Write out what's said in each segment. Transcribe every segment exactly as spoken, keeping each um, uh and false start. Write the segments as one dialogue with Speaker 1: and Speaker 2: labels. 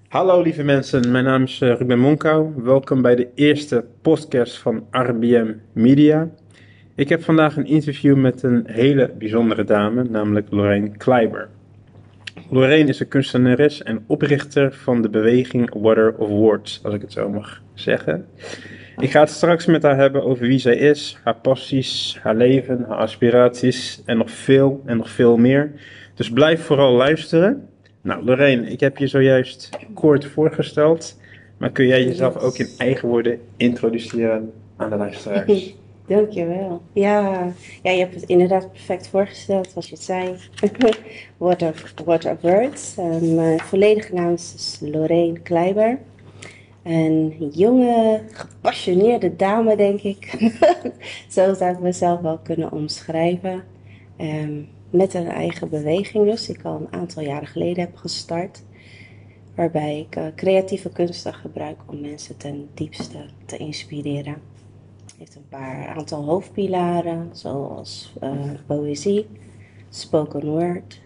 Speaker 1: Hallo lieve mensen, mijn naam is eh, Ruben Monkau. Welkom bij de eerste podcast van R B M Media. Ik heb vandaag een interview met een hele bijzondere dame, namelijk Lorraine Kleiber. Lorraine is een kunstenares en oprichter van de beweging Water of Words, als ik het zo mag zeggen. Ik ga het straks met haar hebben over wie zij is, haar passies, haar leven, haar aspiraties en nog veel en nog veel meer. Dus blijf vooral luisteren. Nou, Lorraine, ik heb je zojuist kort voorgesteld, maar kun jij jezelf ook in eigen woorden introduceren aan de luisteraars?
Speaker 2: Dankjewel. Ja, ja, je hebt het inderdaad perfect voorgesteld, zoals je het zei. What of, what of words. Uh, mijn volledige naam is dus Lorraine Kleiber. Een jonge, gepassioneerde dame, denk ik. Zo zou ik mezelf wel kunnen omschrijven. Um, met een eigen beweging dus, die ik al een aantal jaren geleden heb gestart. Waarbij ik uh, creatieve kunsten gebruik om mensen ten diepste te inspireren. Het heeft een paar aantal hoofdpilaren, zoals uh, poëzie, spoken word,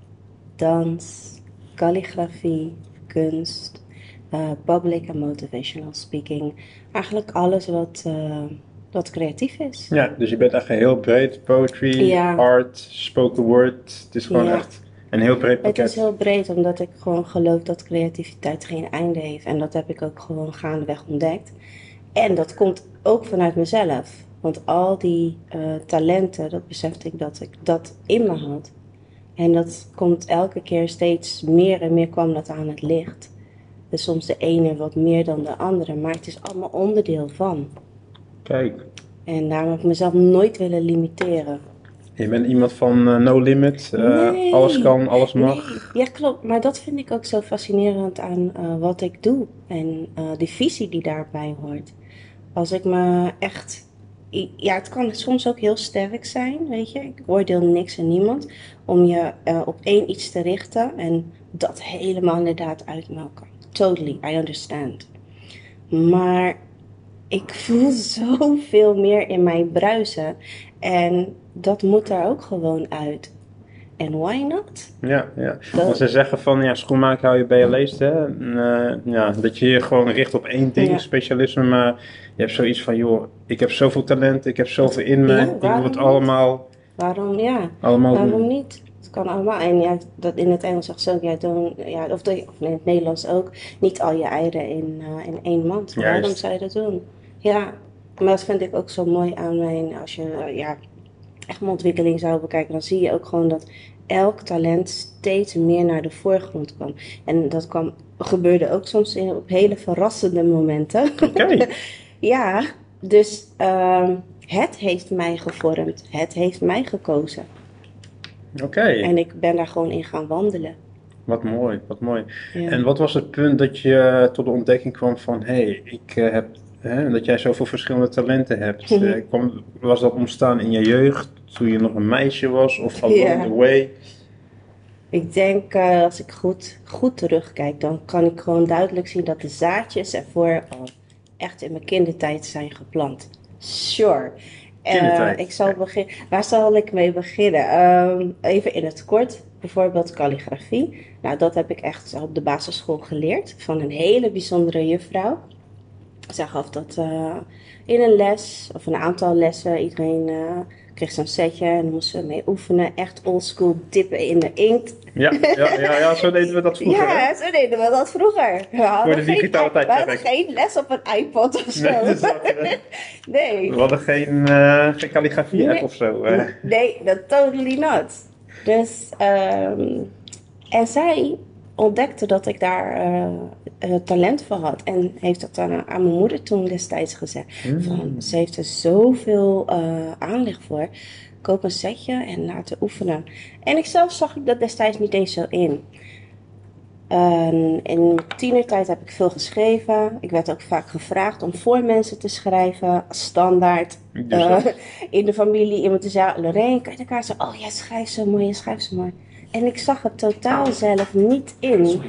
Speaker 2: dans, calligrafie, kunst, uh, public en motivational speaking. Eigenlijk alles wat, uh, wat creatief is.
Speaker 1: Ja, dus je bent echt heel breed. Poetry,
Speaker 2: Ja.
Speaker 1: art, spoken word. Het is gewoon
Speaker 2: Ja.
Speaker 1: echt een heel breed
Speaker 2: Het
Speaker 1: pakket.
Speaker 2: is heel breed, omdat ik gewoon geloof dat creativiteit geen einde heeft. En dat heb ik ook gewoon gaandeweg ontdekt. En dat komt ook vanuit mezelf. Want al die uh, talenten, dat besefte ik dat ik dat in me had. En dat komt elke keer steeds meer en meer kwam dat aan het licht. Dus soms de ene wat meer dan de andere, maar het is allemaal onderdeel van.
Speaker 1: Kijk,
Speaker 2: En daarom heb ik mezelf nooit willen limiteren.
Speaker 1: je bent iemand van uh, no limit. Uh,
Speaker 2: Nee.
Speaker 1: Alles kan, alles mag.
Speaker 2: Nee, ja klopt. Maar dat vind ik ook zo fascinerend aan uh, wat ik doe. En uh, die visie die daarbij hoort. Als ik me echt... Ja, het kan soms ook heel sterk zijn, weet je. Ik oordeel niks en niemand. Om je uh, op één iets te richten en dat helemaal inderdaad uitmelken. Totally, I understand. Maar ik voel zoveel meer in mij bruisen. En dat moet er ook gewoon uit. En why not?
Speaker 1: Ja, ja.
Speaker 2: Dat-
Speaker 1: Want ze zeggen van, ja, schoenmaker hou je bij je leest, hè. En, eh, ja, dat je je gewoon richt op één ding,
Speaker 2: Ja.
Speaker 1: specialisme, maar je hebt zoiets van, joh, ik heb zoveel talent, ik heb zoveel in me,
Speaker 2: Ja,
Speaker 1: ik wil
Speaker 2: waarom
Speaker 1: het
Speaker 2: niet?
Speaker 1: allemaal,
Speaker 2: Waarom, ja.
Speaker 1: allemaal
Speaker 2: Waarom
Speaker 1: doen.
Speaker 2: niet? Het kan allemaal. En ja, dat in het Engels zegt ze ook, ja, don't, ja, of, de, of in het Nederlands ook, niet al je eieren in, uh, in één mand.
Speaker 1: Juist.
Speaker 2: Waarom zou je dat doen? Ja, maar dat vind ik ook zo mooi aan mijn, als je uh, ja, echt mijn ontwikkeling zou bekijken, dan zie je ook gewoon dat elk talent steeds meer naar de voorgrond kwam. En dat kwam, gebeurde ook soms in, op hele verrassende momenten.
Speaker 1: Oké.
Speaker 2: Ja, dus uh, het heeft mij gevormd. Het heeft mij gekozen.
Speaker 1: Oké,
Speaker 2: En ik ben daar gewoon in gaan wandelen.
Speaker 1: wat mooi, wat mooi.
Speaker 2: Ja.
Speaker 1: En wat was het punt dat je tot de ontdekking kwam van, hé, hey, ik uh, heb, hè, dat jij zoveel verschillende talenten hebt?
Speaker 2: Mhm.
Speaker 1: Uh, kwam, was dat ontstaan in je jeugd, toen je nog een meisje was, of along
Speaker 2: Ja.
Speaker 1: the way?
Speaker 2: Ik denk, uh, als ik goed, goed terugkijk, dan kan ik gewoon duidelijk zien dat de zaadjes ervoor al echt in mijn kindertijd zijn geplant. Sure. Uh,
Speaker 1: Kindertijd.
Speaker 2: ik zal beginnen. Waar zal ik mee beginnen? Um, even in het kort. Bijvoorbeeld calligrafie. Nou, dat heb ik echt op de basisschool geleerd van een hele bijzondere juffrouw. Zij gaf dat uh, in een les, of een aantal lessen. Iedereen uh, kreeg zo'n setje en dan moesten we mee oefenen. Echt oldschool dippen in de inkt.
Speaker 1: Ja, ja, ja, ja, zo deden we dat vroeger. hè?
Speaker 2: Ja, zo deden we dat vroeger. We hadden,
Speaker 1: Voor de digitale
Speaker 2: geen,
Speaker 1: tijd,
Speaker 2: we
Speaker 1: zeg
Speaker 2: hadden
Speaker 1: ik.
Speaker 2: geen les op een iPod of zo.
Speaker 1: Nee, dat zaten we.
Speaker 2: Nee.
Speaker 1: We hadden geen, uh, geen calligrafie-app
Speaker 2: Nee.
Speaker 1: of zo. hè?
Speaker 2: Nee, dat totally not. Dus, um, en zij ontdekte dat ik daar uh, uh, talent voor had. En heeft dat aan, aan mijn moeder toen destijds gezegd.
Speaker 1: Mm.
Speaker 2: Van, ze heeft er zoveel uh, aanleg voor. Koop een setje en laten oefenen. En ik zelf zag ik dat destijds niet eens zo in. Uh, in mijn tienertijd heb ik veel geschreven. Ik werd ook vaak gevraagd om voor mensen te schrijven, als standaard.
Speaker 1: Dus
Speaker 2: Uh,
Speaker 1: dat-
Speaker 2: in de familie iemand te zeggen, Lorraine, kan je elkaar zeggen, oh jij schrijft zo mooi, je schrijft zo mooi. En ik zag het totaal zelf niet in